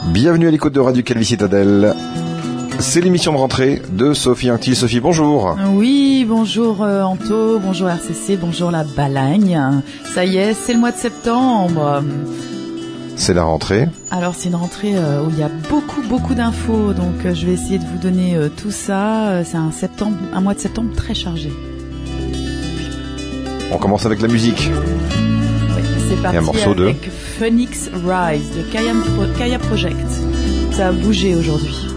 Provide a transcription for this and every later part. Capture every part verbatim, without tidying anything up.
Bienvenue à l'écoute de Radio Calvi Citadelle. C'est l'émission de rentrée de Sophie Anctil. Sophie, bonjour. Oui, bonjour euh, Anto, bonjour R C C, bonjour la Balagne. Ça y est, c'est le mois de septembre. C'est la rentrée. Alors c'est une rentrée euh, où il y a beaucoup beaucoup d'infos, donc euh, je vais essayer de vous donner euh, tout ça. Euh, c'est un septembre, un mois de septembre très chargé. On commence avec la musique. Oui, c'est parti un morceau avec de... Phoenix Rise de Kaya, Pro... Kaya Project. Ça a bougé aujourd'hui.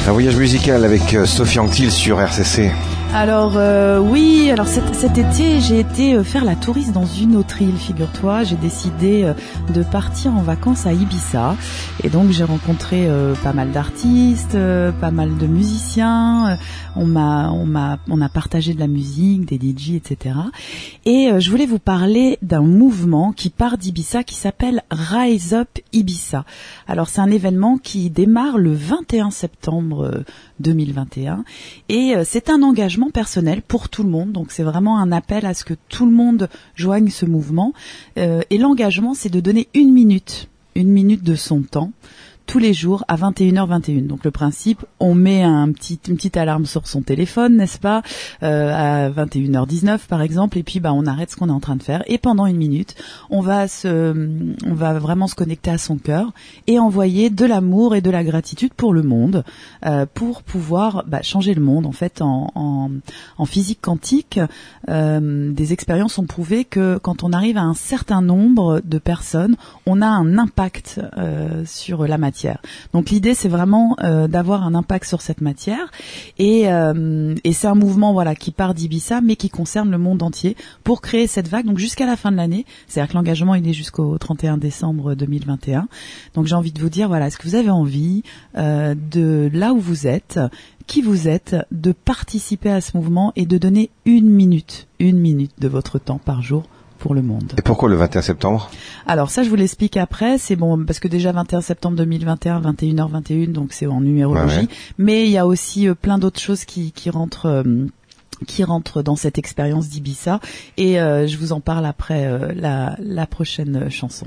Un voyage musical avec Sophie Anctil sur R C C. Alors euh, oui, alors cet, cet été j'ai été faire la touriste dans une autre île, figure-toi. J'ai décidé de partir en vacances à Ibiza et donc j'ai rencontré euh, pas mal d'artistes, euh, pas mal de musiciens. On m'a, on m'a, on a partagé de la musique, des D J, et cetera. Et euh, je voulais vous parler d'un mouvement qui part d'Ibiza qui s'appelle Rise Up Ibiza. Alors c'est un événement qui démarre le vingt et un septembre deux mille vingt et un et euh, c'est un engagement personnel pour tout le monde, donc c'est vraiment un appel à ce que tout le monde joigne ce mouvement euh, et l'engagement c'est de donner une minute, une minute de son temps tous les jours à vingt et une heures vingt et une. Donc le principe, on met un petit, une petite alarme sur son téléphone, n'est-ce pas, euh, à vingt et une heures dix-neuf par exemple, et puis bah on arrête ce qu'on est en train de faire et pendant une minute, on va se, on va vraiment se connecter à son cœur et envoyer de l'amour et de la gratitude pour le monde, euh, pour pouvoir bah, changer le monde en fait en, en, en physique quantique. Euh, des expériences ont prouvé que quand on arrive à un certain nombre de personnes, on a un impact euh, sur la matière. Donc l'idée c'est vraiment euh, d'avoir un impact sur cette matière et, euh, et c'est un mouvement voilà qui part d'Ibiza mais qui concerne le monde entier pour créer cette vague donc jusqu'à la fin de l'année. C'est-à-dire que l'engagement il est jusqu'au trente et un décembre deux mille vingt et un. Donc j'ai envie de vous dire voilà, est-ce que vous avez envie euh, de là où vous êtes, qui vous êtes, de participer à ce mouvement et de donner une minute, une minute de votre temps par jour pour le monde. Et pourquoi le vingt et un septembre ? Alors ça, je vous l'explique après. C'est bon parce que déjà vingt et un septembre deux mille vingt et un, vingt et une heures vingt et une, donc c'est en numérologie. Ouais, ouais. Mais il y a aussi euh, plein d'autres choses qui, qui rentrent. Euh, qui rentrent dans cette expérience d'Ibiza. Et euh, je vous en parle après euh, la, la prochaine chanson.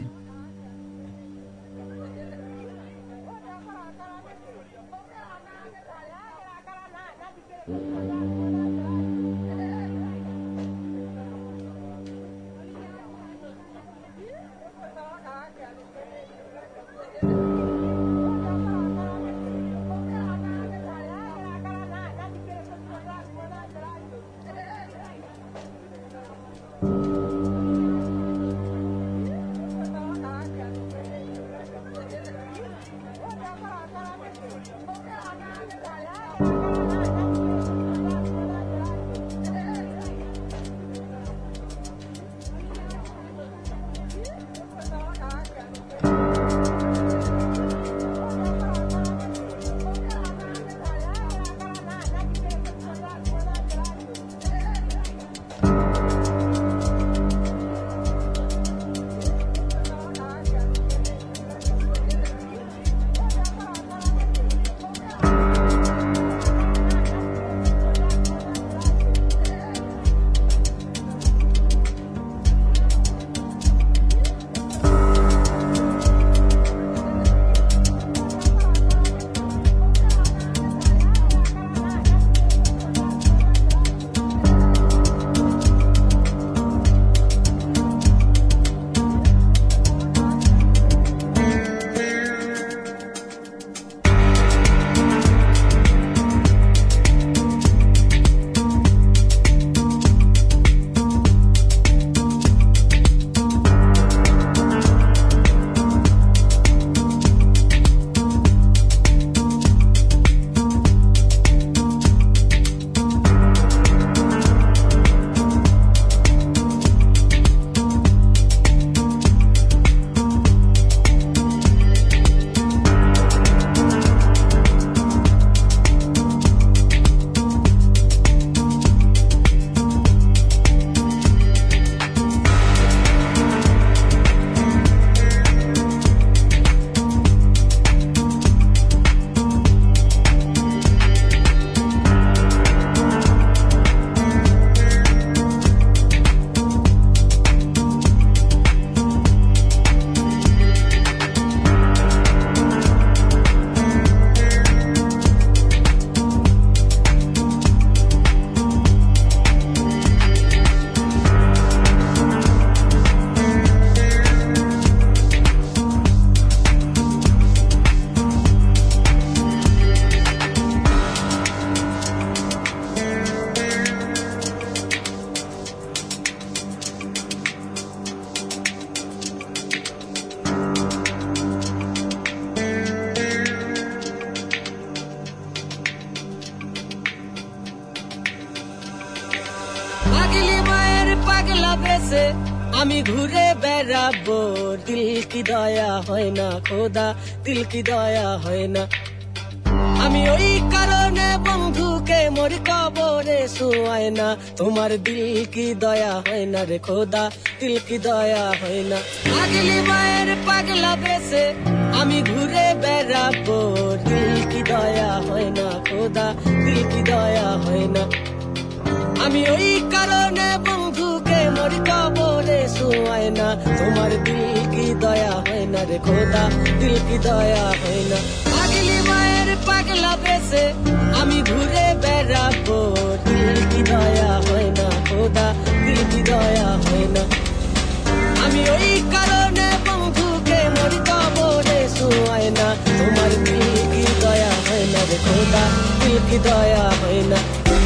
আমি ঘুরে বেড়াবো দিল কি দয়া হয় না খোদা দিল কি দয়া হয় না আমি ওই কারণে বন্ধুকে মোর কবরে শুয়াই না তোমার দিল কি দয়া হয় না রে খোদা দিল কি দয়া হয় না পাগলি মায়ের পাগলা বেশে আমি ঘুরে বেড়াবো দিল কি দয়া হয় না খোদা দিল কি দয়া হয় না আমি ওই কারণে বন্ধুকে মোর কবরে শুয়াই না তোমার দিল কি দয়া হয় না রে খোদা দিল কি দয়া হয় না পাগলি মায়ের পাগলা বেশে আমি ঘুরে বেড়াবো দিল কি দয়া হয় না খোদা দিল কি দয়া হয় না আমি ওই কারণে বন্ধুকে মোর কবরে শুয়াই না তোমার দিল কি দয়া হয় না রে খোদা দিল কি দয়া হয় না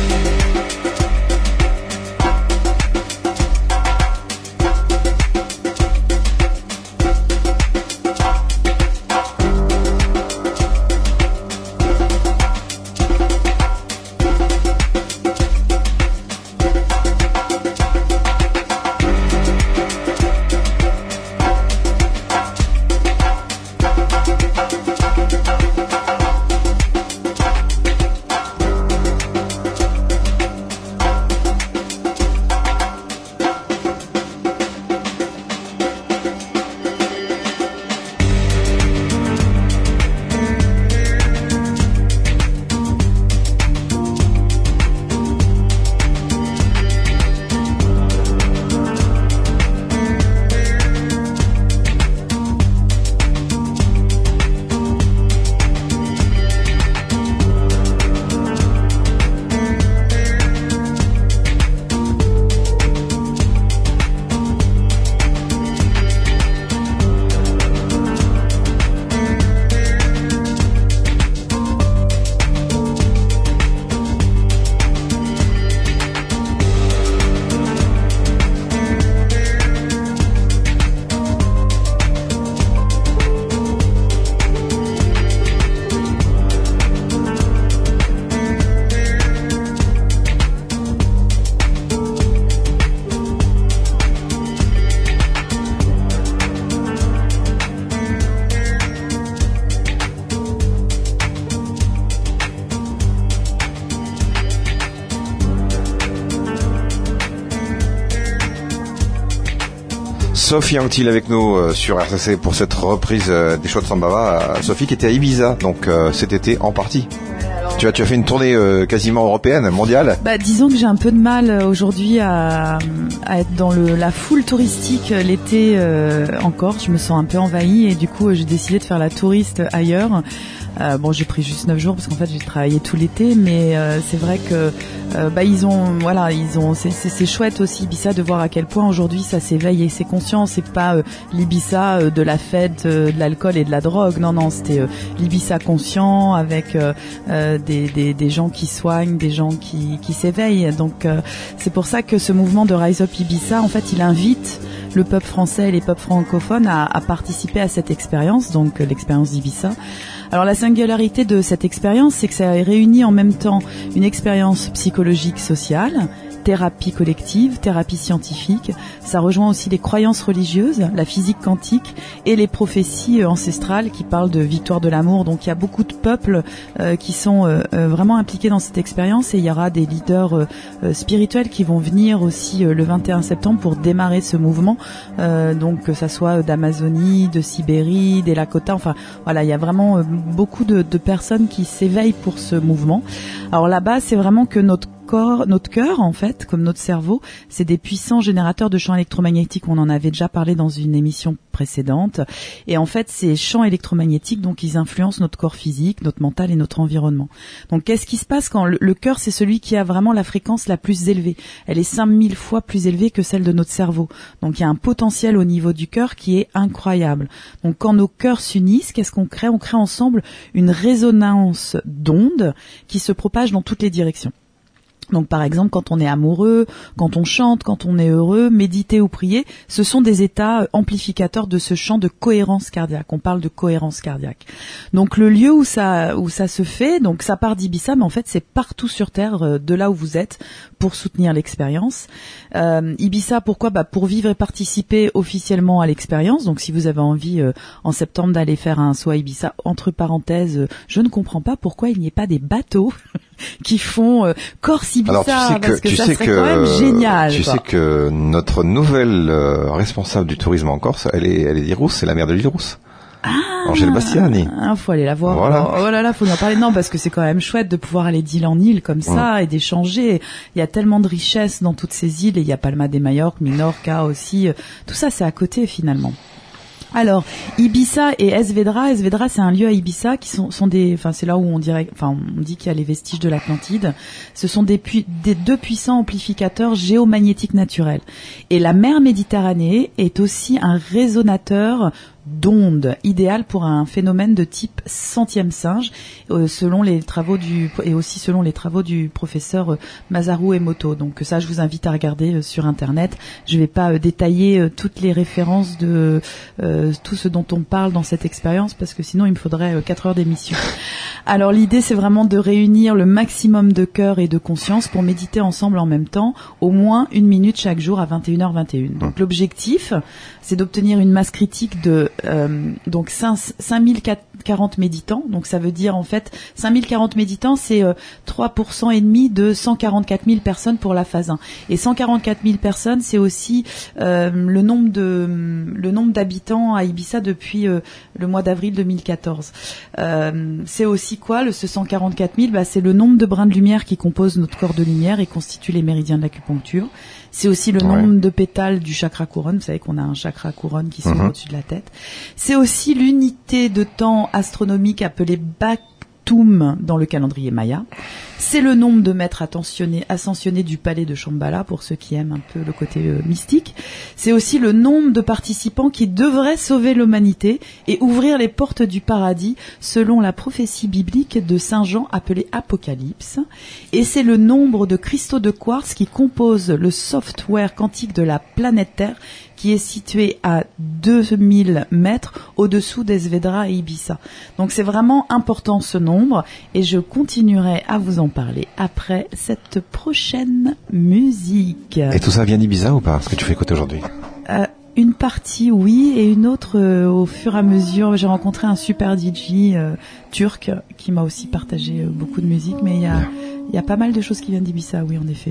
Sophie Anctil avec nous euh, sur R C C pour cette reprise euh, des shows de Sambava. Euh, Sophie qui était à Ibiza donc euh, cet été en partie. Tu as, tu as fait une tournée euh, quasiment européenne, mondiale. Bah, disons que j'ai un peu de mal euh, aujourd'hui à, à être dans le, la foule touristique euh, l'été euh, encore. Je me sens un peu envahie et du coup euh, j'ai décidé de faire la touriste ailleurs. Euh, bon, j'ai pris juste neuf jours parce qu'en fait j'ai travaillé tout l'été, mais euh, c'est vrai que euh, bah ils ont, voilà, ils ont, c'est, c'est, c'est chouette aussi Ibiza de voir à quel point aujourd'hui ça s'éveille et c'est conscient. C'est pas euh, l'Ibiza euh, de la fête, euh, de l'alcool et de la drogue. Non, non, c'était euh, l'Ibiza conscient avec euh, euh, des, des, des gens qui soignent, des gens qui, qui s'éveillent. Donc euh, c'est pour ça que ce mouvement de Rise Up Ibiza, en fait, il invite le peuple français et les peuples francophones à, à participer à cette expérience, donc euh, l'expérience d'Ibiza. Alors la singularité de cette expérience, c'est que ça réunit en même temps une expérience psychologique sociale, thérapie collective, thérapie scientifique. Ça rejoint aussi les croyances religieuses, la physique quantique et les prophéties ancestrales qui parlent de victoire de l'amour. Donc il y a beaucoup de peuples euh, qui sont euh, vraiment impliqués dans cette expérience et il y aura des leaders euh, spirituels qui vont venir aussi euh, le vingt et un septembre pour démarrer ce mouvement. Euh, donc que ça soit d'Amazonie, de Sibérie, des Lakota, enfin voilà, il y a vraiment euh, beaucoup de, de personnes qui s'éveillent pour ce mouvement. Alors là-bas, c'est vraiment que notre corps, notre cœur, en fait, comme notre cerveau, c'est des puissants générateurs de champs électromagnétiques. On en avait déjà parlé dans une émission précédente. Et en fait, ces champs électromagnétiques, donc, ils influencent notre corps physique, notre mental et notre environnement. Donc, qu'est-ce qui se passe quand le, le cœur, c'est celui qui a vraiment la fréquence la plus élevée. Elle est cinq mille fois plus élevée que celle de notre cerveau. Donc, il y a un potentiel au niveau du cœur qui est incroyable. Donc, quand nos cœurs s'unissent, qu'est-ce qu'on crée? On crée ensemble une résonance d'ondes qui se propage dans toutes les directions. Donc par exemple, quand on est amoureux, quand on chante, quand on est heureux, méditer ou prier, ce sont des états amplificateurs de ce champ de cohérence cardiaque. On parle de cohérence cardiaque. Donc le lieu où ça où ça se fait, donc ça part d'Ibiza, mais en fait c'est partout sur Terre, de là où vous êtes, pour soutenir l'expérience. Euh, Ibiza, pourquoi ? Bah pour vivre et participer officiellement à l'expérience. Donc si vous avez envie euh, en septembre d'aller faire un saut à Ibiza, entre parenthèses, euh, je ne comprends pas pourquoi il n'y ait pas des bateaux qui font euh, Corse Ibiza. Alors, tu sais que, parce que tu ça sais serait que, quand même génial. Tu quoi. sais que notre nouvelle euh, responsable du tourisme en Corse, elle est, elle est d'Île Rousse, c'est la maire de l'île Rousse. Ah, Angèle Bastiani. Ah, faut aller la voir. Voilà. Alors, oh là là, faut en parler. Non, parce que c'est quand même chouette de pouvoir aller d'île en île comme ça mmh. et d'échanger. Il y a tellement de richesses dans toutes ces îles et il y a Palma de Majorque, Minorca aussi. Tout ça, c'est à côté finalement. Alors, Ibiza et Esvedra, Esvedra c'est un lieu à Ibiza qui sont, sont des, enfin c'est là où on dirait, enfin on dit qu'il y a les vestiges de l'Atlantide. Ce sont des, pu, des deux puissants amplificateurs géomagnétiques naturels. Et la mer Méditerranée est aussi un résonateur d'ondes, idéal pour un phénomène de type centième singe, euh, selon les travaux du et aussi selon les travaux du professeur euh, Masaru Emoto. Donc ça, je vous invite à regarder euh, sur internet. Je vais pas euh, détailler euh, toutes les références de euh, tout ce dont on parle dans cette expérience parce que sinon il me faudrait euh, quatre heures d'émission. Alors l'idée, c'est vraiment de réunir le maximum de cœur et de conscience pour méditer ensemble en même temps, au moins une minute chaque jour à vingt et une heures vingt et une. Donc l'objectif, c'est d'obtenir une masse critique de euh, donc cinq mille quarante méditants. Donc ça veut dire en fait cinq mille quarante méditants, c'est euh, trois pour cent et demi de cent quarante-quatre mille personnes pour la phase un. Et cent quarante-quatre mille personnes, c'est aussi euh, le nombre de le nombre d'habitants à Ibiza depuis euh, le mois d'avril deux mille quatorze. Euh, c'est aussi quoi le ce cent quarante-quatre mille, bah c'est le nombre de brins de lumière qui composent notre corps de lumière et constituent les méridiens de l'acupuncture. C'est aussi le nombre ouais. de pétales du chakra couronne. Vous savez qu'on a un chakra couronne qui s'ouvre mm-hmm. au-dessus de la tête. C'est aussi l'unité de temps astronomique appelée Baktum dans le calendrier maya. C'est le nombre de maîtres attentionnés, ascensionnés du palais de Shambhala, pour ceux qui aiment un peu le côté euh, mystique. C'est aussi le nombre de participants qui devraient sauver l'humanité et ouvrir les portes du paradis, selon la prophétie biblique de Saint Jean appelée Apocalypse. Et c'est le nombre de cristaux de quartz qui composent le software quantique de la planète Terre, qui est situé à deux mille mètres au-dessous d'Esvedra et Ibiza. Donc c'est vraiment important ce nombre et je continuerai à vous en parler après cette prochaine musique. Et tout ça vient d'Ibiza ou pas, ce que tu fais écouter aujourd'hui? euh, Une partie oui et une autre euh, au fur et à mesure. J'ai rencontré un super D J euh, turc qui m'a aussi partagé euh, beaucoup de musique, mais il y a, il y a pas mal de choses qui viennent d'Ibiza, oui en effet.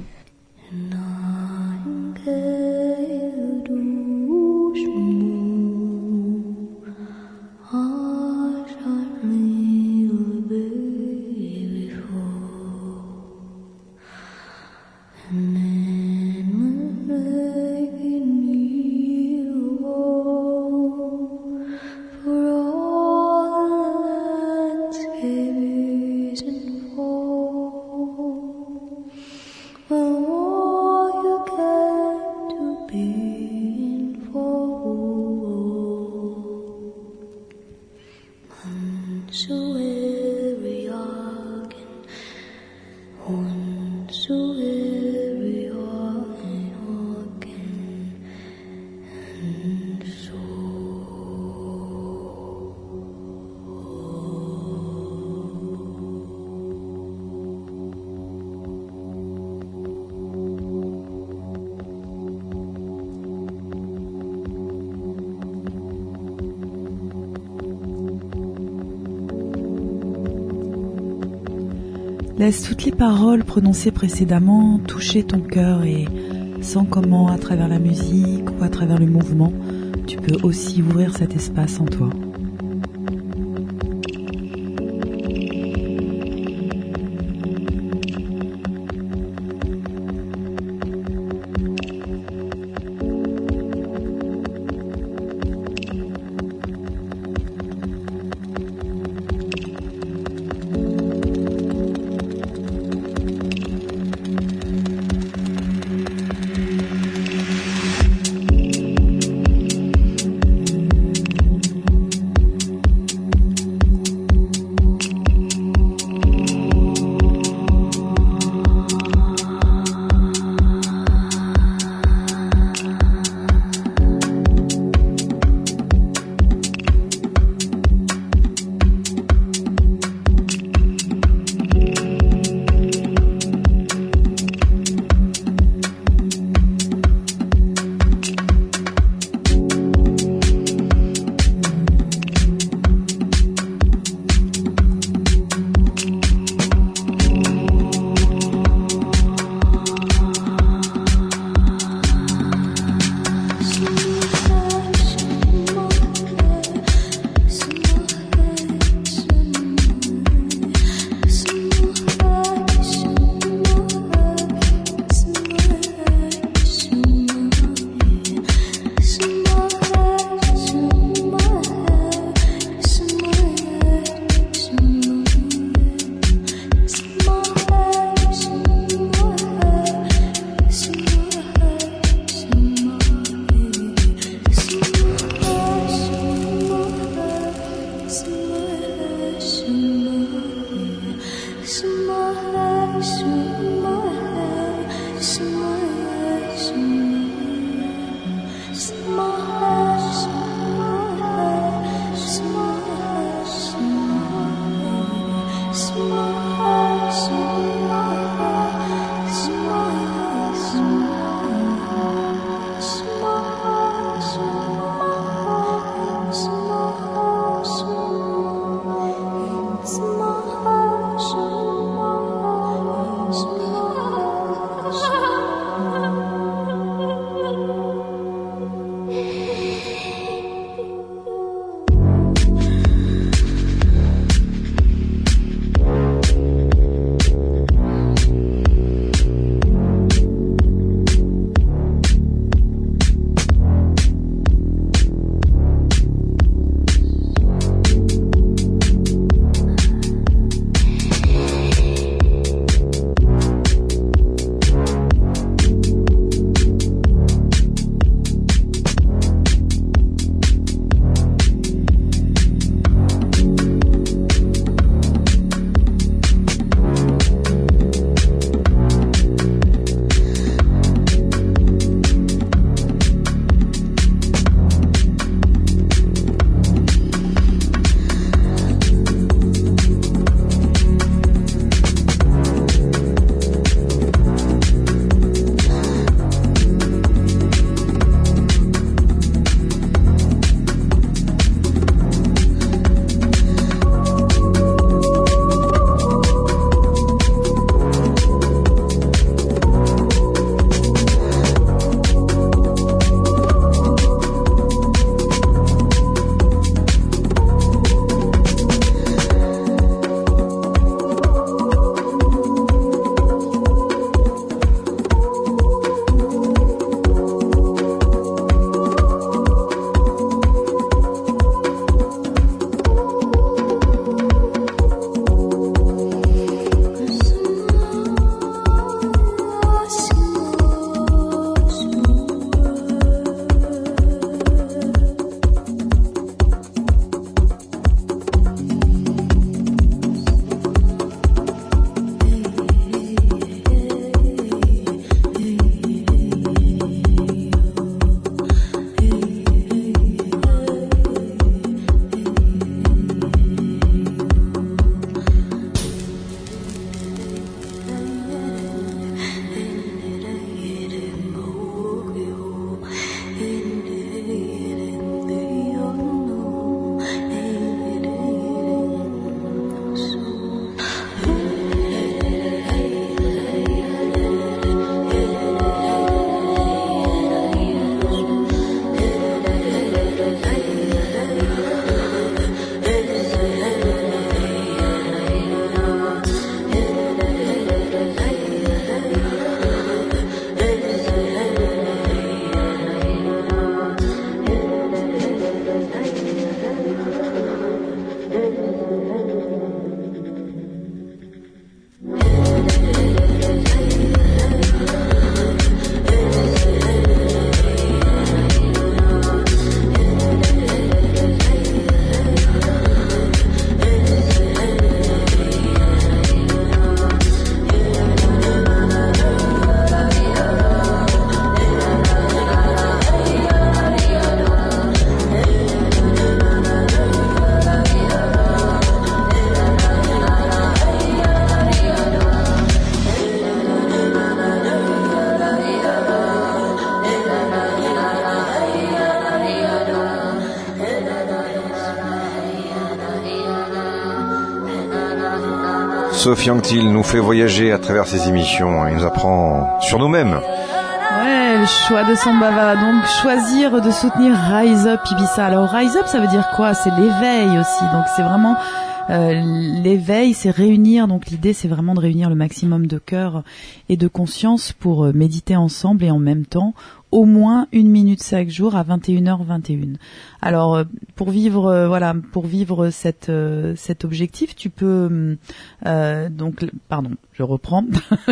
Laisse toutes les paroles prononcées précédemment toucher ton cœur et sens comment, à travers la musique ou à travers le mouvement, tu peux aussi ouvrir cet espace en toi. Sophie Anctil nous fait voyager à travers ses émissions. Il nous apprend sur nous-mêmes. Ouais, le choix de Sambava. Donc, choisir de soutenir Rise Up Ibiza. Alors, Rise Up, ça veut dire quoi? C'est l'éveil aussi. Donc, c'est vraiment... Euh, l'éveil, c'est réunir, donc l'idée c'est vraiment de réunir le maximum de cœur et de conscience pour méditer ensemble et en même temps au moins une minute chaque jour à vingt et une heures vingt et une. Alors pour vivre euh, voilà pour vivre cette euh, cet objectif, tu peux euh, donc pardon, je reprends.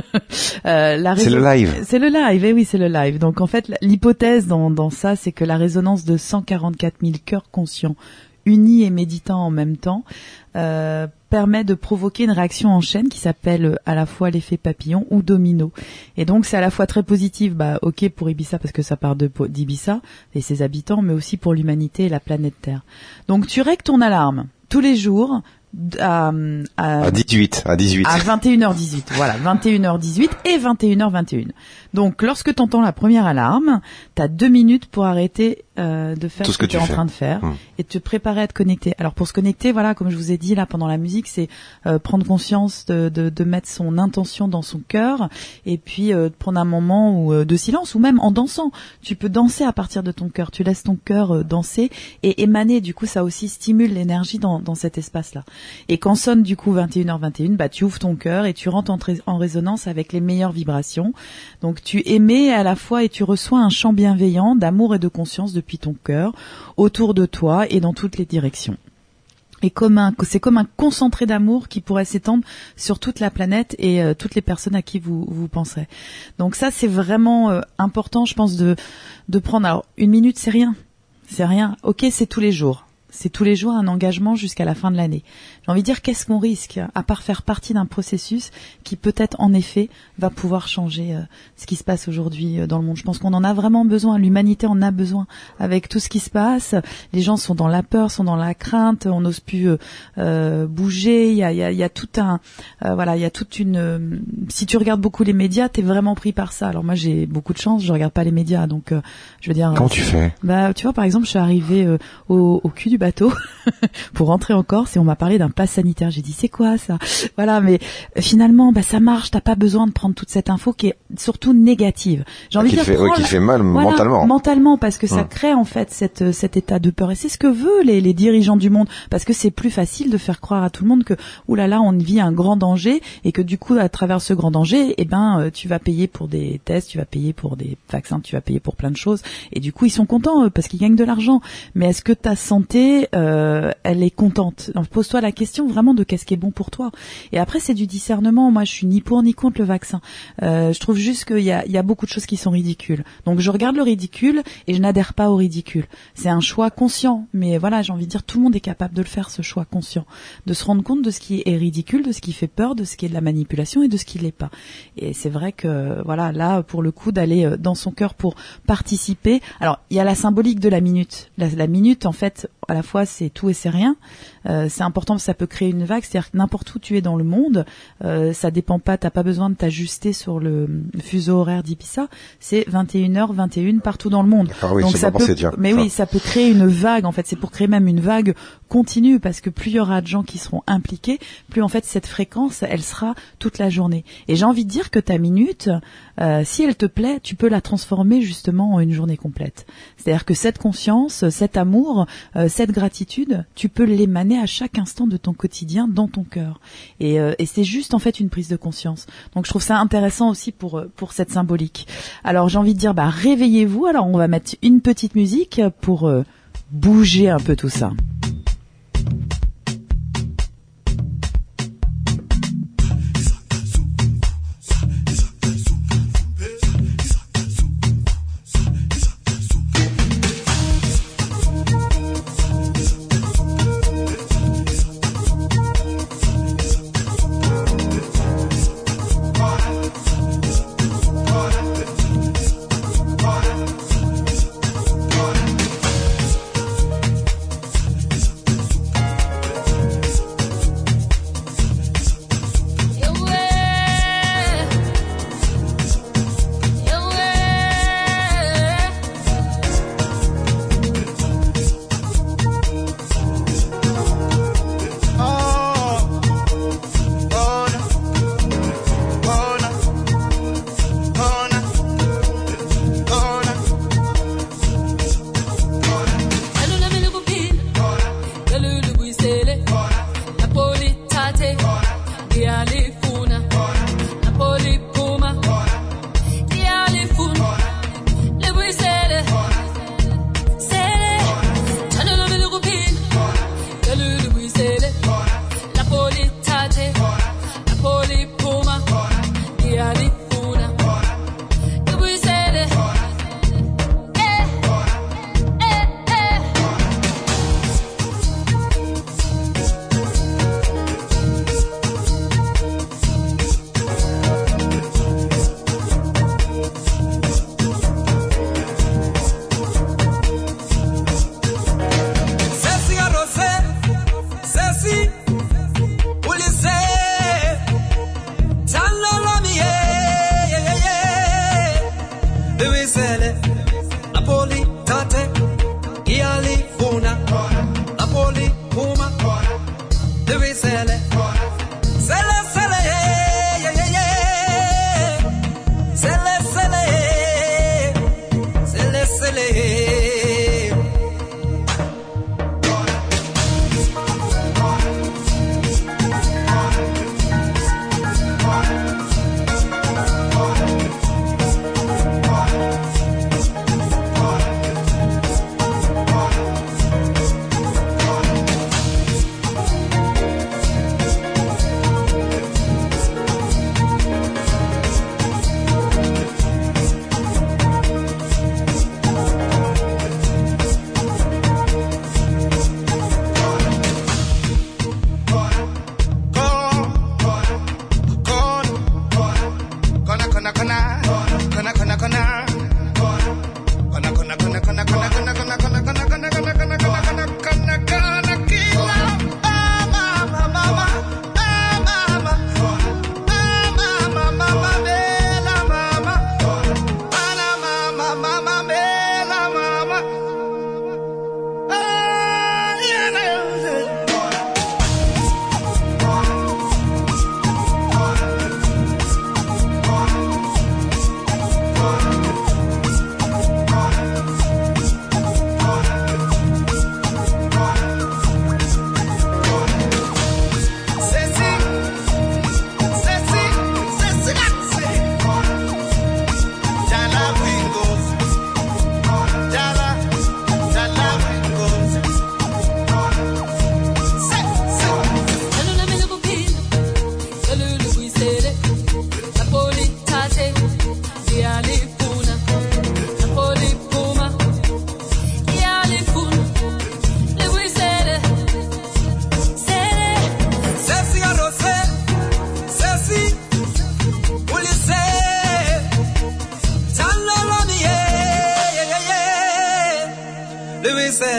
euh, la c'est le live. C'est le live, eh oui, c'est le live. Donc en fait l'hypothèse dans dans ça, c'est que la résonance de cent quarante-quatre mille cœurs conscients unis et méditant en même temps, euh, permet de provoquer une réaction en chaîne qui s'appelle à la fois l'effet papillon ou domino. Et donc c'est à la fois très positif, bah ok pour Ibiza parce que ça part de d'Ibiza et ses habitants, mais aussi pour l'humanité et la planète Terre. Donc tu règles ton alarme tous les jours. À, à, à dix-huit, à dix-huit. À vingt et une heures dix-huit, voilà, vingt et une heures dix-huit et vingt et une heures vingt et une. Donc, lorsque tu entends la première alarme, tu as deux minutes pour arrêter euh, de faire tout ce que, que tu es en fais. train de faire mmh. et de te préparer à te connecter. Alors, pour se connecter, voilà, comme je vous ai dit là pendant la musique, c'est euh, prendre conscience de, de, de mettre son intention dans son cœur et puis euh, de prendre un moment où, euh, de silence ou même en dansant. Tu peux danser à partir de ton cœur. Tu laisses ton cœur euh, danser et émaner. Du coup, ça aussi stimule l'énergie dans, dans cet espace-là. Et quand sonne du coup vingt et une heures vingt et une, bah tu ouvres ton cœur et tu rentres en, tré- en résonance avec les meilleures vibrations. Donc tu émets à la fois et tu reçois un chant bienveillant d'amour et de conscience depuis ton cœur, autour de toi et dans toutes les directions. Et comme un, c'est comme un concentré d'amour qui pourrait s'étendre sur toute la planète et euh, toutes les personnes à qui vous vous penserez. Donc ça c'est vraiment euh, important, je pense, de de prendre. Alors une minute c'est rien, c'est rien. Ok, c'est tous les jours. C'est tous les jours un engagement jusqu'à la fin de l'année. J'ai envie de dire, qu'est-ce qu'on risque, à part faire partie d'un processus qui peut-être, en effet, va pouvoir changer euh, ce qui se passe aujourd'hui euh, dans le monde. Je pense qu'on en a vraiment besoin, l'humanité en a besoin. Avec tout ce qui se passe, les gens sont dans la peur, sont dans la crainte, on n'ose plus euh, euh, bouger, il y a, il y, a, il y a tout un... Euh, voilà, il y a toute une... Euh, si tu regardes beaucoup les médias, t'es vraiment pris par ça. Alors moi, j'ai beaucoup de chance, je regarde pas les médias, donc euh, je veux dire... Comment tu fais ? Bah, tu vois, par exemple, je suis arrivée euh, au, au cul du bateau pour rentrer en Corse et on m'a parlé d'un pass sanitaire. J'ai dit c'est quoi ça ? Voilà, mais euh, finalement bah ça marche, t'as pas besoin de prendre toute cette info qui est surtout négative. J'ai envie qui de dire fait, prends, ouais, qui fait mal voilà, mentalement. Mentalement parce que ça hum. crée en fait cette cet état de peur et c'est ce que veulent les, les dirigeants du monde parce que c'est plus facile de faire croire à tout le monde que oulala là là, on vit un grand danger et que du coup à travers ce grand danger, eh ben euh, tu vas payer pour des tests, tu vas payer pour des vaccins, tu vas payer pour plein de choses et du coup ils sont contents eux, parce qu'ils gagnent de l'argent. Mais est-ce que ta santé euh, elle est contente ? Donc, pose-toi la question vraiment de qu'est-ce qui est bon pour toi. Et après, c'est du discernement. Moi, je suis ni pour ni contre le vaccin. Euh, je trouve juste qu'il y a, il y a beaucoup de choses qui sont ridicules. Donc, je regarde le ridicule et je n'adhère pas au ridicule. C'est un choix conscient. Mais voilà, j'ai envie de dire, tout le monde est capable de le faire, ce choix conscient. De se rendre compte de ce qui est ridicule, de ce qui fait peur, de ce qui est de la manipulation et de ce qui l'est pas. Et c'est vrai que, voilà, là, pour le coup, d'aller dans son cœur pour participer. Alors, il y a la symbolique de la minute. La, la minute, en fait, à la fois, c'est tout et c'est rien. Euh, c'est important parce que ça peut créer une vague, c'est-à-dire que n'importe où tu es dans le monde, euh, ça dépend pas, t'as pas besoin de t'ajuster sur le fuseau horaire d'Ibiza, c'est vingt et une heures vingt et une partout dans le monde. Ah oui, donc ça pas peut, pensé, tiens. mais oui, ça peut créer une vague. En fait, c'est pour créer même une vague continue parce que plus il y aura de gens qui seront impliqués, plus en fait cette fréquence, elle sera toute la journée. Et j'ai envie de dire que ta minute, euh, si elle te plaît, tu peux la transformer justement en une journée complète. C'est-à-dire que cette conscience, cet amour, euh, cette gratitude, tu peux l'émaner à chaque instant de ton quotidien dans ton cœur. Et, euh, et c'est juste en fait une prise de conscience. Donc je trouve ça intéressant aussi pour pour cette symbolique. Alors j'ai envie de dire, bah réveillez-vous. Alors on va mettre une petite musique pour euh, bouger un peu tout ça.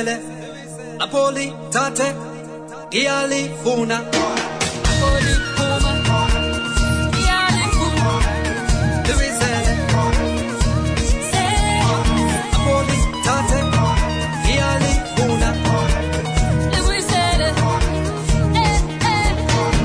Luisele, Napoli, Tate, Giali, Funa. Napoli, Fuma, Giali, Funa. Luisele, Napoli, Tate, Giali, Funa. Luisele, eh, eh.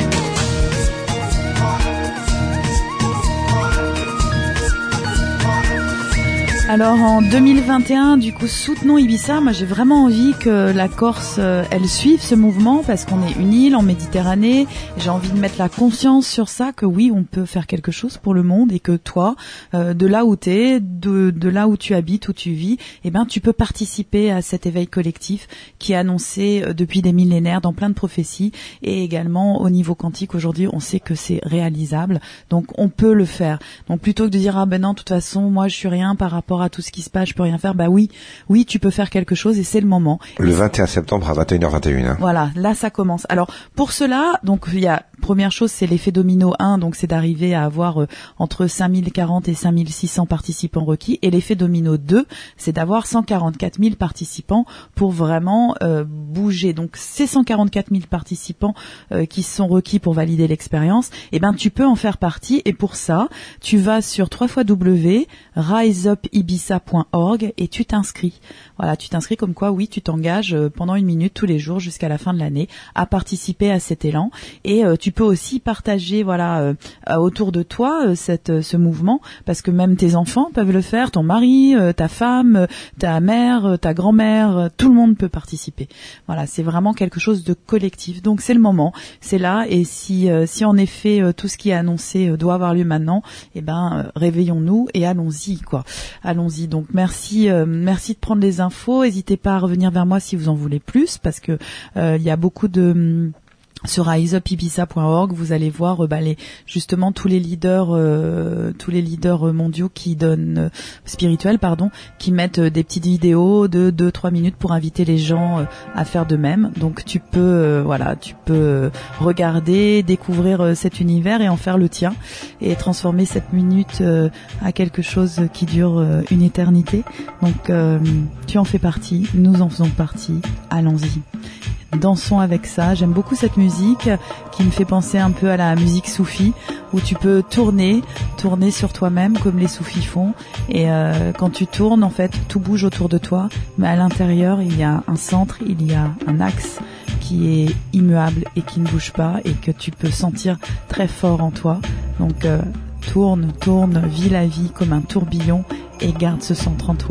Alors en deux mille vingt et un, du coup, soutenons Ibiza. Moi, j'ai vraiment envie que la Corse, euh, elle suive ce mouvement parce qu'on est une île en Méditerranée. J'ai envie de mettre la conscience sur ça, que oui, on peut faire quelque chose pour le monde et que toi, euh, de là où t'es, de, de là où tu habites, où tu vis, eh ben, tu peux participer à cet éveil collectif qui est annoncé euh, depuis des millénaires dans plein de prophéties et également au niveau quantique. Aujourd'hui, on sait que c'est réalisable, donc on peut le faire. Donc plutôt que de dire ah ben non, de toute façon, moi je suis rien par rapport à tout ce qui se passe, je peux rien faire. Bah oui, oui, tu peux faire quelque chose et c'est le moment. Le vingt et un septembre à vingt et une heures vingt et une. Hein. Voilà, là ça commence. Alors pour cela, donc il y a première chose, c'est l'effet domino un, donc c'est d'arriver à avoir euh, entre cinq mille quarante et cinq mille six cents participants requis, et l'effet domino deux, c'est d'avoir cent quarante-quatre mille participants pour vraiment euh, bouger. Donc ces cent quarante-quatre mille participants euh, qui sont requis pour valider l'expérience, eh ben tu peux en faire partie, et pour ça, tu vas sur w w w point rise up ibiza point org et tu t'inscris. Voilà, tu t'inscris comme quoi, oui, tu t'engages euh, pendant une minute tous les jours jusqu'à la fin de l'année à participer à cet élan, et euh, tu peux aussi partager, voilà, euh, euh, autour de toi euh, cette euh, ce mouvement, parce que même tes enfants peuvent le faire, ton mari, euh, ta femme, euh, ta mère, euh, ta grand-mère, euh, tout le monde peut participer. Voilà, c'est vraiment quelque chose de collectif. Donc c'est le moment, c'est là, et si euh, si en effet euh, tout ce qui est annoncé euh, doit avoir lieu maintenant, eh ben euh, réveillons-nous et allons-y, quoi. Allons-y. Donc merci euh, merci de prendre les infos. N'hésitez pas à revenir vers moi si vous en voulez plus, parce que euh, il y a beaucoup de sur rise up ibiza point org, vous allez voir euh, bah, les, justement tous les leaders, euh, tous les leaders mondiaux qui donnent euh, spirituels, pardon, qui mettent euh, des petites vidéos de deux trois minutes pour inviter les gens euh, à faire de même. Donc tu peux, euh, voilà, tu peux euh, regarder, découvrir euh, cet univers et en faire le tien et transformer cette minute euh, à quelque chose qui dure euh, une éternité. Donc euh, tu en fais partie, nous en faisons partie. Allons-y. Dansons avec ça. J'aime beaucoup cette musique qui me fait penser un peu à la musique soufie, où tu peux tourner, tourner sur toi-même comme les soufis font. Et euh, quand tu tournes, en fait, tout bouge autour de toi, mais à l'intérieur, il y a un centre, il y a un axe qui est immuable et qui ne bouge pas et que tu peux sentir très fort en toi. Donc euh, tourne, tourne, vis la vie comme un tourbillon et garde ce centre en toi.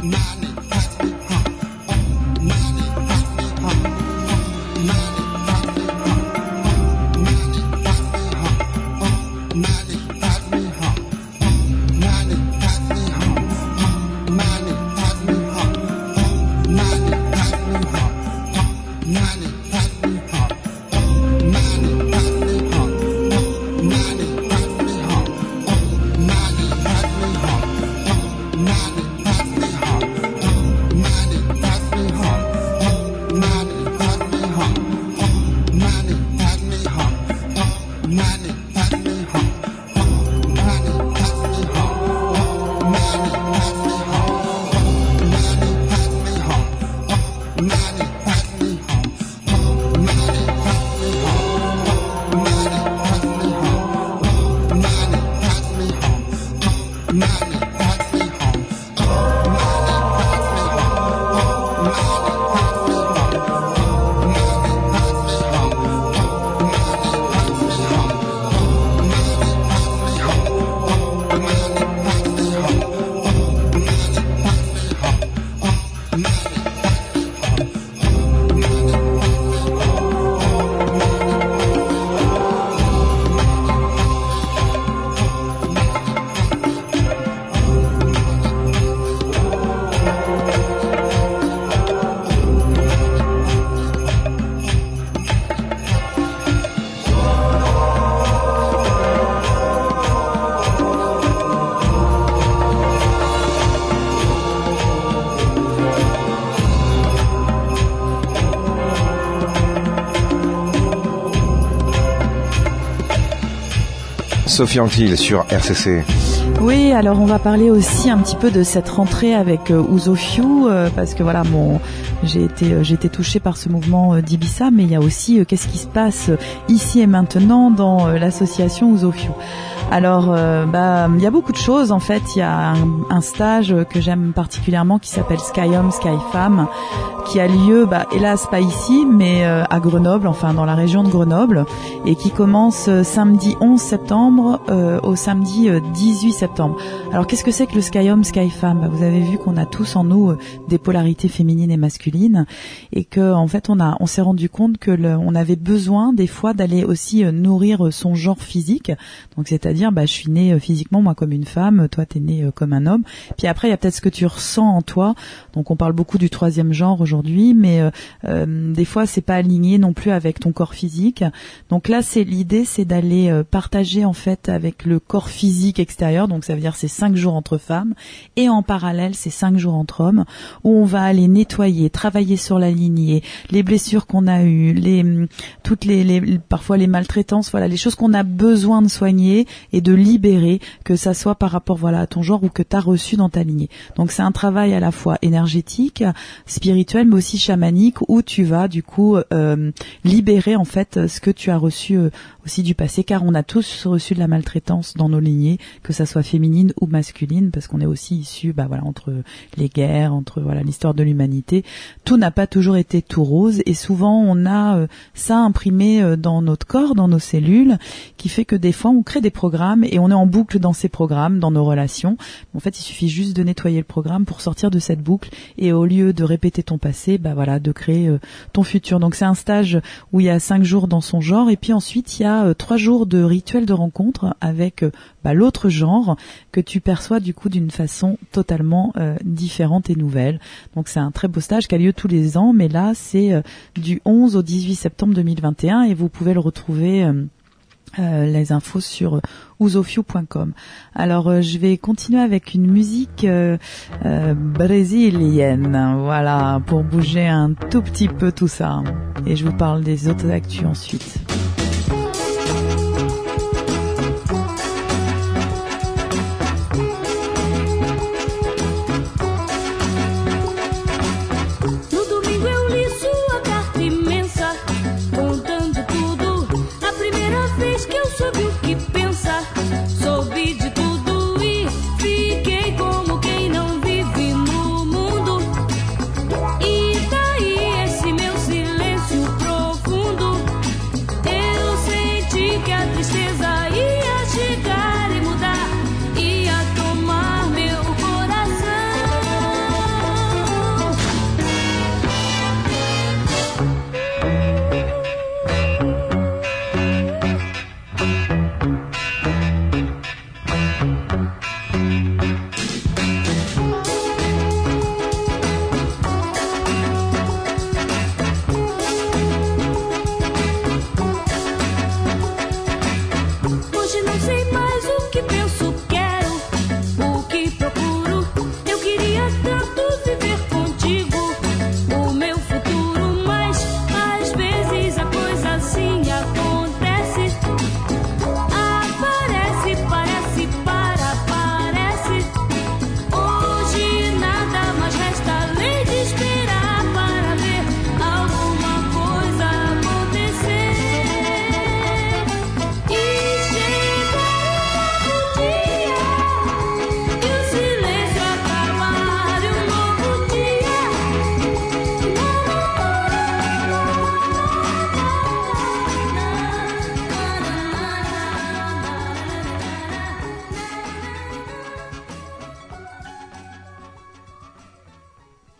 Sophie Anctil sur R C C. Oui, alors on va parler aussi un petit peu de cette rentrée avec euh, Ouzofiou, euh, parce que voilà, mon, j'ai été, euh, j'ai été touchée par ce mouvement euh, d'Ibiza, mais il y a aussi euh, qu'est-ce qui se passe euh, ici et maintenant dans euh, l'association Ouzofiou. Alors, euh, bah, il y a beaucoup de choses. En fait, il y a un, un stage que j'aime particulièrement qui s'appelle Sky Homme, Sky Femme, qui a lieu, bah, hélas pas ici, mais euh, à Grenoble, enfin dans la région de Grenoble, et qui commence euh, samedi onze septembre euh, au samedi euh, dix-huit septembre. Alors, qu'est-ce que c'est que le Sky Homme, Sky Femme ? Bah, vous avez vu qu'on a tous en nous euh, des polarités féminines et masculines, et que en fait, on a, on s'est rendu compte que le, on avait besoin des fois d'aller aussi euh, nourrir son genre physique. Donc, c'est-à-dire dire bah je suis née euh, physiquement moi comme une femme, toi t'es née euh, comme un homme. Puis après il y a peut-être ce que tu ressens en toi. Donc on parle beaucoup du troisième genre aujourd'hui, mais euh, euh, des fois c'est pas aligné non plus avec ton corps physique. Donc là c'est l'idée, c'est d'aller euh, partager en fait avec le corps physique extérieur. Donc ça veut dire c'est cinq jours entre femmes et en parallèle c'est cinq jours entre hommes où on va aller nettoyer, travailler sur la lignée, les blessures qu'on a eues, les toutes les, les parfois les maltraitances, voilà les choses qu'on a besoin de soigner et de libérer, que ça soit par rapport voilà à ton genre ou que tu as reçu dans ta lignée. Donc c'est un travail à la fois énergétique, spirituel, mais aussi chamanique, où tu vas du coup euh, libérer en fait ce que tu as reçu euh, aussi du passé, car on a tous reçu de la maltraitance dans nos lignées, que ça soit féminine ou masculine, parce qu'on est aussi issus bah voilà entre les guerres, entre voilà l'histoire de l'humanité. Tout n'a pas toujours été tout rose, et souvent on a euh, ça imprimé euh, dans notre corps, dans nos cellules, qui fait que des fois on crée des programmes et on est en boucle dans ces programmes, dans nos relations. En fait, il suffit juste de nettoyer le programme pour sortir de cette boucle, et au lieu de répéter ton passé, bah voilà, de créer euh, ton futur. Donc c'est un stage où il y a cinq jours dans son genre, et puis ensuite il y a euh, trois jours de rituel de rencontre avec euh, bah, l'autre genre que tu perçois du coup d'une façon totalement euh, différente et nouvelle. Donc c'est un très beau stage qui a lieu tous les ans, mais là c'est euh, du onze au dix-huit septembre deux mille vingt et un, et vous pouvez le retrouver euh, Euh, les infos sur ouzofiou point com. Alors euh, je vais continuer avec une musique euh, euh, brésilienne, voilà, pour bouger un tout petit peu tout ça. Et je vous parle des autres actus ensuite.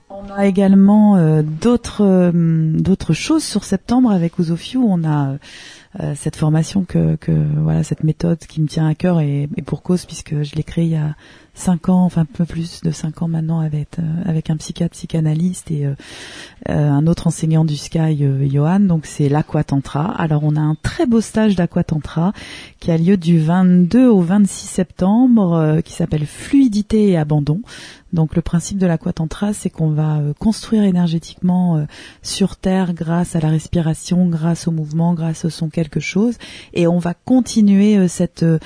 On a également euh, d'autres euh, d'autres choses sur septembre avec Ouzofiu. On a euh, cette formation que, que voilà cette méthode qui me tient à cœur et, et pour cause puisque je l'ai créée il y a cinq ans, enfin un peu plus de cinq ans maintenant avec euh, avec un psychiatre psychanalyste et euh, euh, un autre enseignant du Sky, euh, Johan. Donc c'est l'Aquatantra. Alors on a un très beau stage d'Aquatantra qui a lieu du vingt-deux au vingt-six septembre, euh, qui s'appelle Fluidité et abandon. Donc le principe de l'Aquatantra, c'est qu'on va euh, construire énergétiquement euh, sur Terre grâce à la respiration, grâce au mouvement, grâce au son quelque chose, et on va continuer euh, cette euh,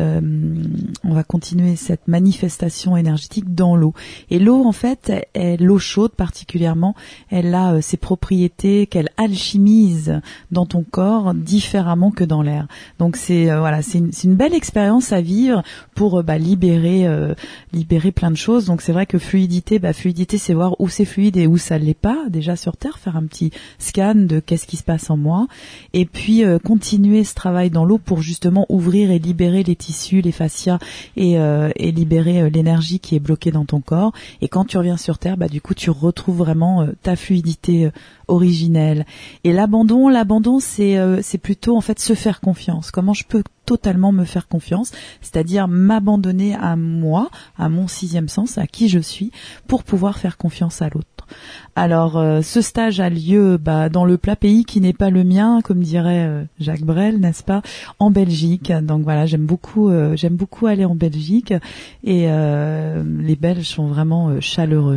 on va continuer cette manifestation énergétique dans l'eau. Et l'eau, en fait, elle, elle, l'eau chaude particulièrement, elle a euh, ses propriétés qu'elle alchimise dans ton corps différemment que dans l'air. Donc c'est euh, voilà, c'est une, c'est une belle expérience à vivre pour euh, bah, libérer euh, libérer plein de choses. Donc c'est vrai que fluidité, bah fluidité, c'est voir où c'est fluide et où ça l'est pas. Déjà sur Terre, faire un petit scan de qu'est-ce qui se passe en moi, et puis euh, continuer ce travail dans l'eau pour justement ouvrir et libérer les tissus, les fascias et, euh, et libérer euh, l'énergie qui est bloquée dans ton corps. Et quand tu reviens sur Terre, bah du coup tu retrouves vraiment euh, ta fluidité euh, originelle. Et l'abandon, l'abandon, c'est euh, c'est plutôt en fait se faire confiance. Comment je peux totalement me faire confiance, c'est-à-dire m'abandonner à moi, à mon sixième sens, à qui je suis, pour pouvoir faire confiance à l'autre. Alors, euh, ce stage a lieu bah, dans le plat pays qui n'est pas le mien, comme dirait euh, Jacques Brel, n'est-ce pas, en Belgique. Donc voilà, j'aime beaucoup, euh, j'aime beaucoup aller en Belgique et euh, les Belges sont vraiment euh, chaleureux.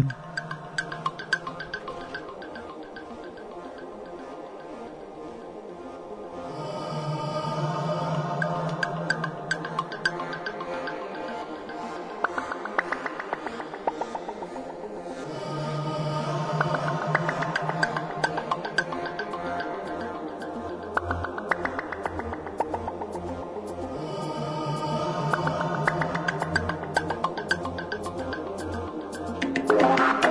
Bye.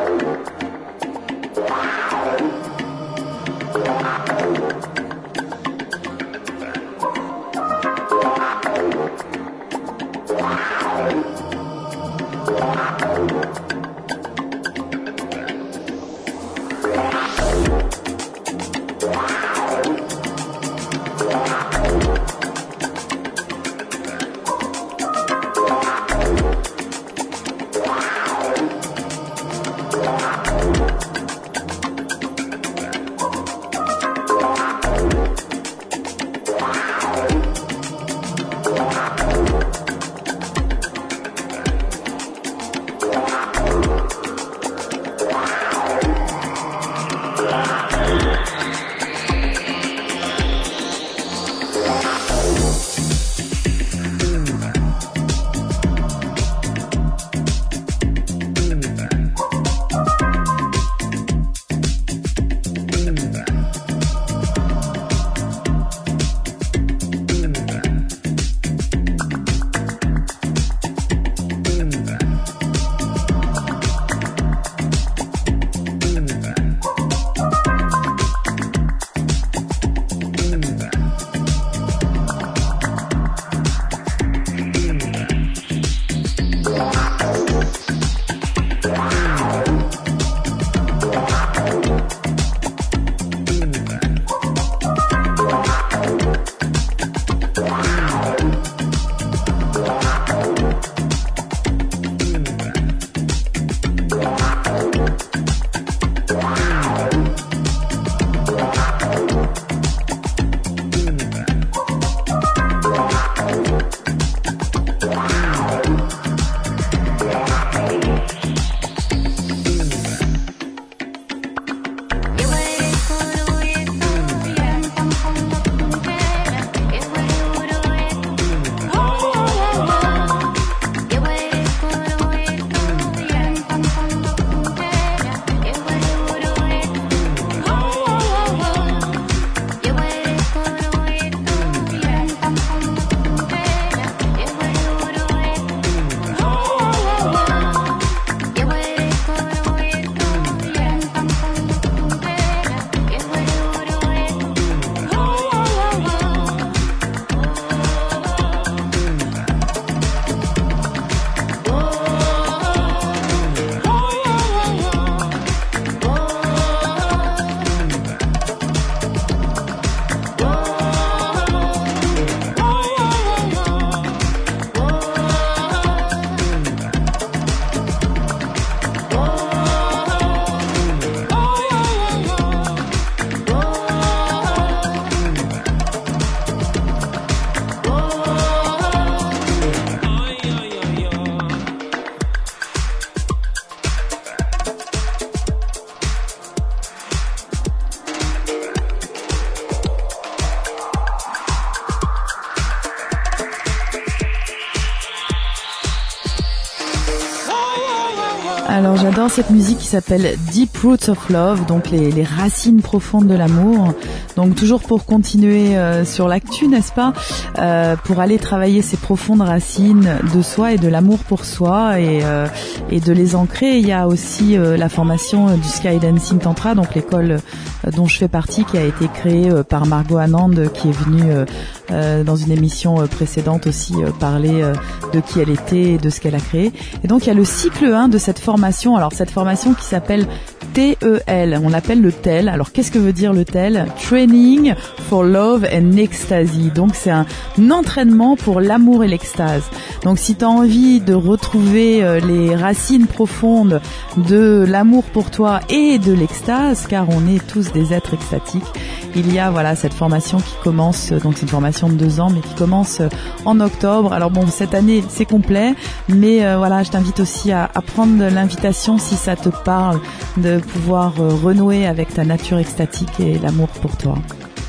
voir cette musique qui s'appelle Deep Roots of Love, donc les, les racines profondes de l'amour. Donc toujours pour continuer euh, sur l'actu, n'est-ce pas, euh, pour aller travailler ces profondes racines de soi et de l'amour pour soi et, euh, et de les ancrer. Il y a aussi euh, la formation euh, du Skydancing Tantra, donc l'école euh, dont je fais partie, qui a été créée euh, par Margot Anand, qui est venue euh, euh, dans une émission euh, précédente aussi euh, parler euh, de qui elle était et de ce qu'elle a créé. Et donc il y a le cycle un de cette formation. Alors cette formation qui s'appelle T E L, on l'appelle le T E L. Alors qu'est-ce que veut dire le T E L? Training for Love and Ecstasy. Donc c'est un entraînement pour l'amour et l'extase. Donc si tu as envie de retrouver euh, les racines profondes de l'amour pour toi et de l'extase, car on est tous des êtres extatiques, il y a voilà cette formation qui commence, donc c'est une formation de deux ans, mais qui commence en octobre. Alors bon, cette année c'est complet, mais euh, voilà, je t'invite aussi à, à prendre l'invitation si ça te parle, de pouvoir euh, renouer avec ta nature extatique et l'amour pour toi.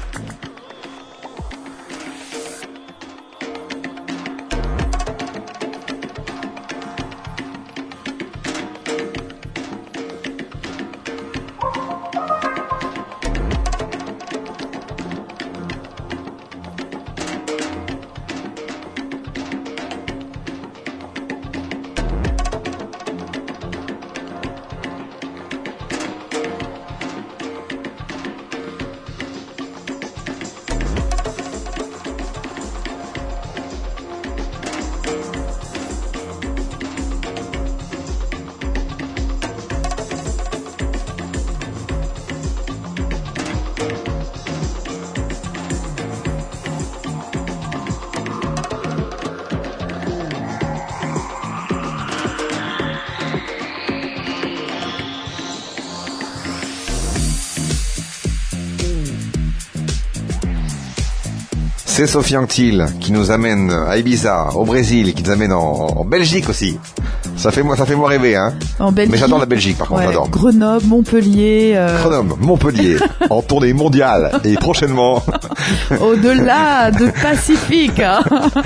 C'est Sophie Anctil qui nous amène à Ibiza, au Brésil, qui nous amène en, en Belgique aussi. Ça fait moi, ça fait moi rêver, hein. En Belgique. Mais j'adore la Belgique, par contre, Ouais, j'adore. Grenoble, Montpellier. Euh... Grenoble, Montpellier, en tournée mondiale et prochainement. Au-delà de Pacifique. Hein.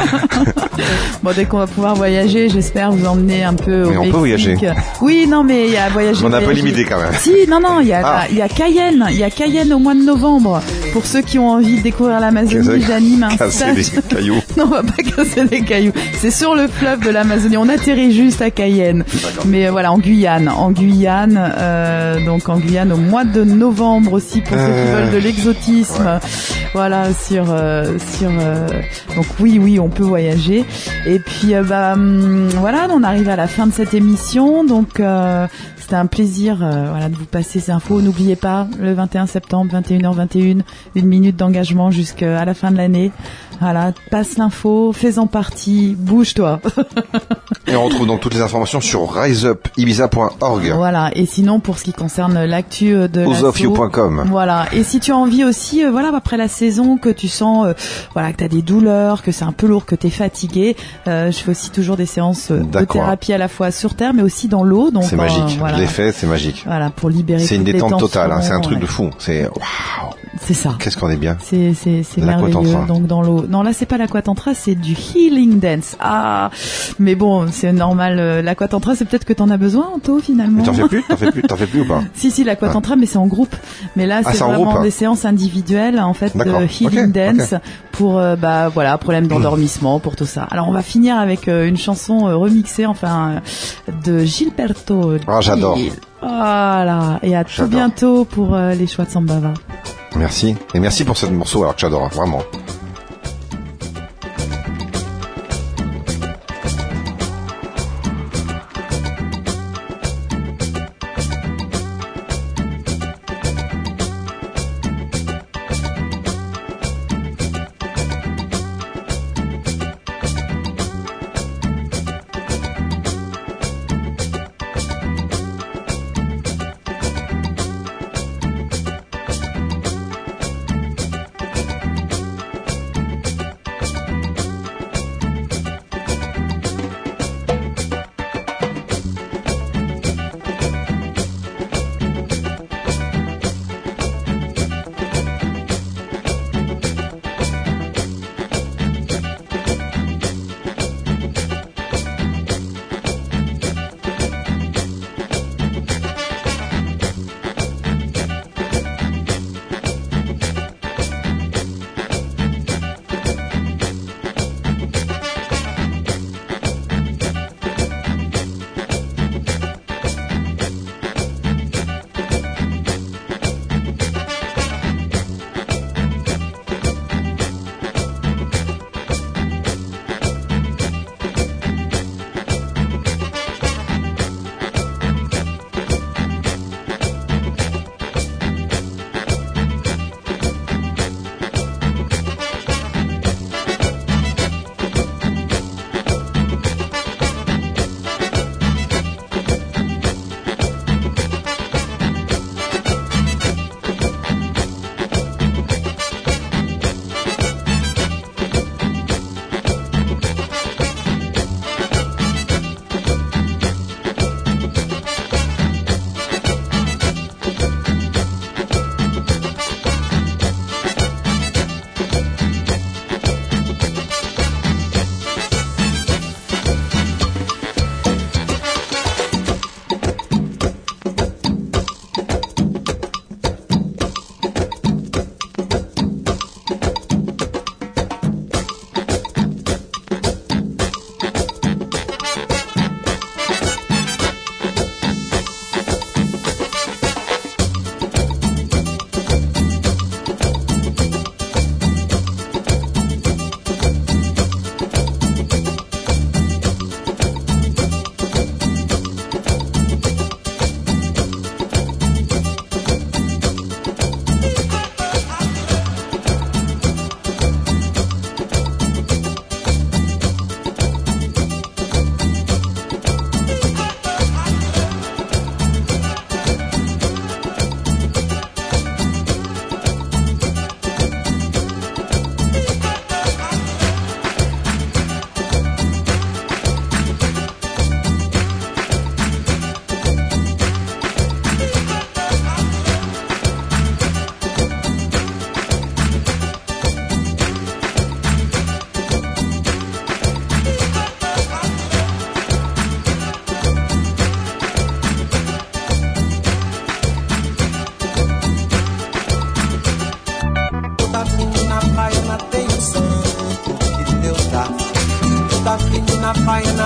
Bon, dès qu'on va pouvoir voyager, j'espère vous emmener un peu au Mais on Mexique. peut voyager. Oui, non, mais il y a voyager. On est un peu voyager. limité quand même. Si, non, non, il y a, Ah. il y a Cayenne, il y a Cayenne au mois de novembre. Pour ceux qui ont envie de découvrir l'Amazonie, Casser- j'anime un casser stage. des cailloux. Non, on va pas casser des cailloux. C'est sur le fleuve de l'Amazonie. On atterrit juste à Cayenne. Mais euh, voilà, en Guyane, en Guyane, euh, donc en Guyane au mois de novembre aussi pour ceux qui Euh, veulent de l'exotisme. ouais. Voilà, sur euh, sur. Euh, donc oui, oui, on peut voyager. Et puis euh, bah hum, voilà, on arrive à la fin de cette émission. Donc euh, c'était un plaisir, euh, voilà, de vous passer ces infos. N'oubliez pas, le vingt et un septembre, vingt et une heures vingt et une, une minute d'engagement jusqu'à la fin de l'année. Voilà, passe l'info, fais-en partie, bouge-toi. Et on retrouve donc toutes les informations sur rise up ibiza point org. Voilà. Et sinon, pour ce qui concerne l'actu de who's of you point com. Voilà. Et si tu as envie aussi, euh, voilà, après la saison, que tu sens, euh, voilà, que tu as des douleurs, que c'est un peu lourd, que tu es fatigué, euh, je fais aussi toujours des séances euh, de D'accord. thérapie à la fois sur terre, mais aussi dans l'eau. Donc C'est euh, magique. voilà. L'effet, c'est magique. Voilà, pour libérer. C'est une toutes les détente tensions, totale, hein. C'est un truc ouais. de fou. C'est waouh. C'est ça. Qu'est-ce qu'on est bien. C'est c'est c'est merveilleux. L'aquatantra. Donc dans l'eau. Non, là c'est pas l'aquatantra, c'est du healing dance. Ah, mais bon, c'est normal. euh, L'aquatantra, c'est peut-être que t'en as besoin, Anto, finalement. Mais t'en fais plus, t'en fais plus, t'en fais plus ou pas? Si si, l'aquatantra, mais c'est en groupe. Mais là, Ah, c'est c'est en vraiment groupe, hein. des séances individuelles, en fait, de D'accord. healing Ok, dance ok. pour euh, bah voilà, problème d'endormissement, pour tout ça. Alors on va finir avec euh, une chanson euh, remixée, enfin, euh, de Gilberto. Ah, j'adore. Gil. Voilà. Et à tout J'adore. bientôt pour euh, les choix de Sambava. Merci. Et merci pour ce morceau, alors que j'adore, hein, vraiment.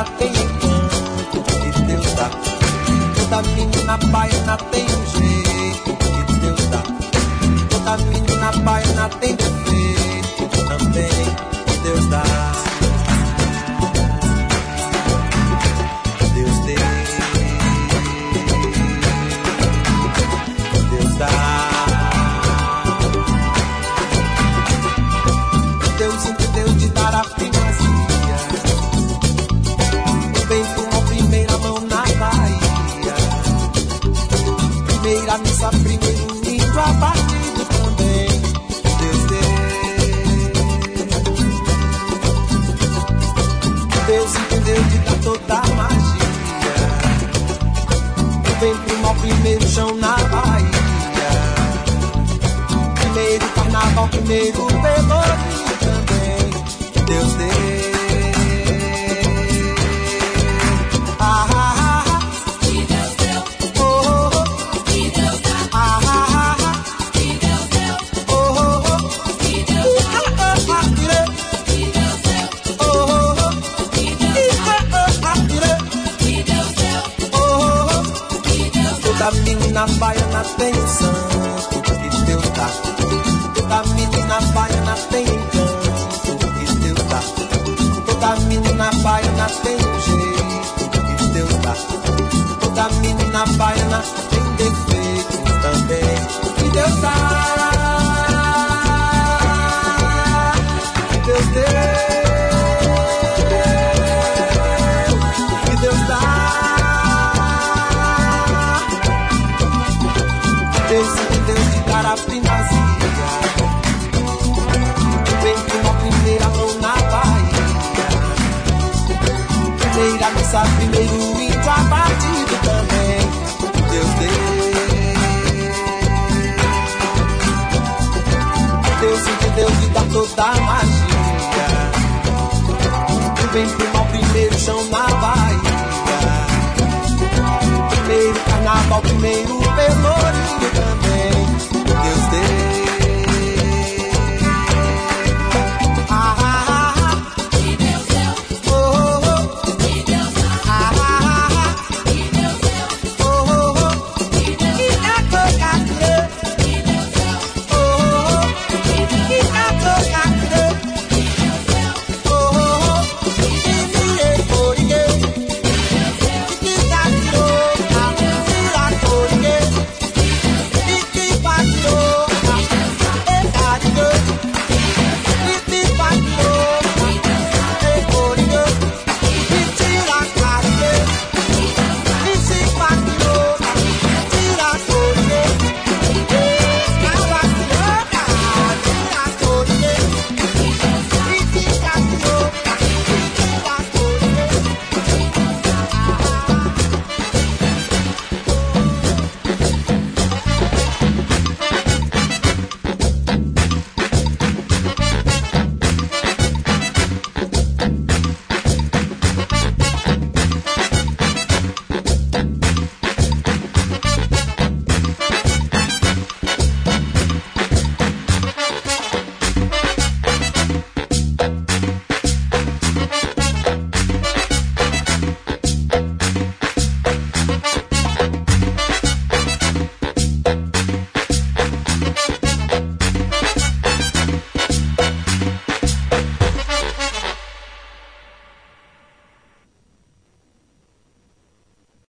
tem encanto que Deus dá. Toda menina baiana tem um jeito que Deus dá. Toda menina baiana tem defeito também que Deus dá. Deus deu, Deus dá. Deus entendeu de dar a primazia. O bem tomou primeira mão na Bahia. Primeira missa, primeiro lindo abatido também. Deus deu. Deus entendeu de dar toda a magia. O bem tomou primeiro chão na Bahia. Primeiro carnaval, primeiro pelourinho. Deus deu. Ah, ah, ah. Que Deus deu. Oh, oh. Que Deus dá. Ah, ah, ah. Que Deus deu. Oh, oh, oh. Que Deus dá. Ah, ah, ah. Que Deus deu. Oh, oh, oh. Que Deus dá. Ah, ah, ah. Que Deus deu. Oh, oh, oh. Que Deus dá. Toda menina baiana tem um santo que Deus dá. Toda menina baiana tem encanto que Deus dá. Toda menina baiana tem um jeito que Deus dá. Toda menina baiana tem defeito também que Deus dá. Que Deus deu. Que Deus dá. Deus entendeu de dar a primazia. Vem com a primeira mão na Bahia. Primeira missa, primeiro índio abatido também. Deus deu. Deus entendeu de dar toda a magia. Vem com o primeiro chão na Bahia. Primeiro carnaval, primeiro